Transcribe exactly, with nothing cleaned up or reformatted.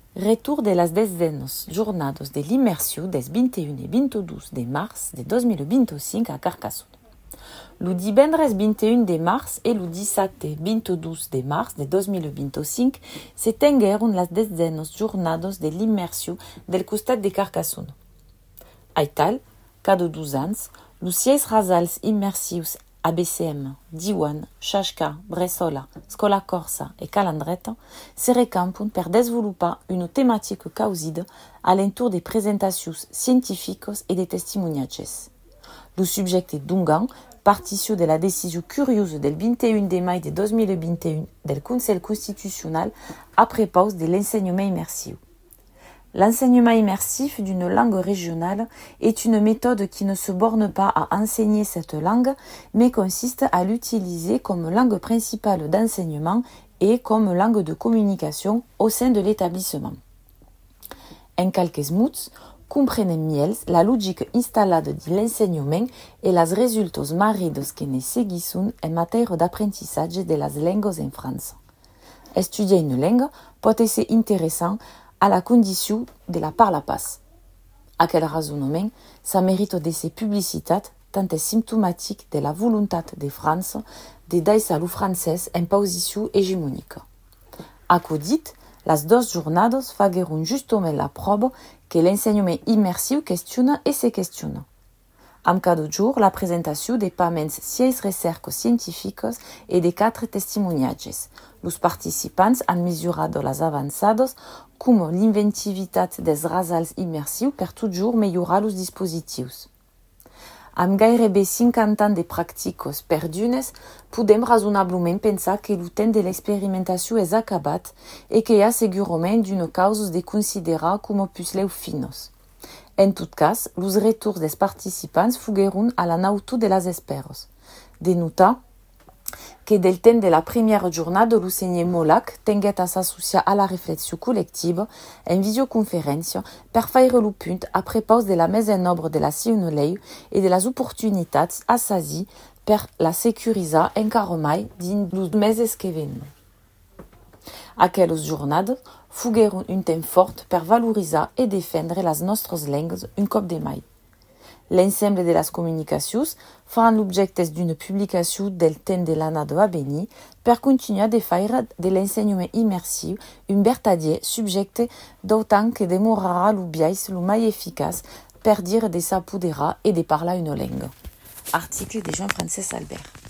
Retur de las dezenas jornadas de l'immersiu des vinte e un e vinte e dos de març de dos mil vinte e cinc a Carcassonne. Lo divendres vinte e un de març e lo dissabte vinte e dos de març de dos mil vinte e cinc se tengueren las dezenas jornadas de l'immersiu del costat de Carcassonne. Aital, cada dos ans, los sis rasals immersius A B C M, Diwan, Xaxca, Bressola, Scola Corsa e Calandreta se recampen per desenvolupar una temàtica causida a l'entour de presentacions científicos e de testimoniatges. Lo subjecte d'Ungan partició de la decisió curiosa del vinte e un de mai de dos mil vinte e un del Consell Constitucional a prepaus de l'enseignement immersiu. L'enseignement immersif d'une langue régionale est une méthode qui ne se borne pas à enseigner cette langue, mais consiste à l'utiliser comme langue principale d'enseignement et comme langue de communication au sein de l'établissement. En quelques mots, comprenem miels la logique installada de l'enseignement et les resultats maridos que ne seguissun en matière d'apprentissage de les langues en France. Estudiar une langue peut être intéressant à la condition de la parla pas. Aquel raisonnement, ça mérite de ces publicités tant est symptomatique de la volonté de France de daïs à l'u français en position hégémonique. A codit, les deux jornades fagueront justement la preuve que l'enseignement immersif questionne et se questionne. Am cada jour, la présentation de paments sis recerques scientifiques et de quatre testimoniatges. Los participants han mesurat les avançades com l'inventivitat des rasals immersius per toujours millorar los dispositius. Amb gairebé cinquanta ans de pràctiques perdunes, podem raonablement pensar que el temps de l'experimentació és acabat i que hi ha segurament d'una causa de considerar com pusleu finos. En tot cas, los retours des participants fugueron a la nautu de les esperes. De notar que del temps de la première jornada l'enseigner Molac tenguet a s'associar a la reflexió col·lectiva en videoconferència per faire lo punt a prepaus de la mise en obra de la siuna lei e de les oportunitats a sazir per la securizar encara mai dins los meses que venen. Aquelles jornades fugueron un temps fort per valorizar e defendre les nostres langues un cop de mai. L'ensemble de les comunicacions faran l'objecte d'une publicació del temps de l'année a venir per continuar de faire de l'enseignement immersiu un vertadier subjecte d'autant que demorarà lo biais lo mai eficaç per dir de s'apoderar e de parlar une langue. Article de Jean-Francis Albert.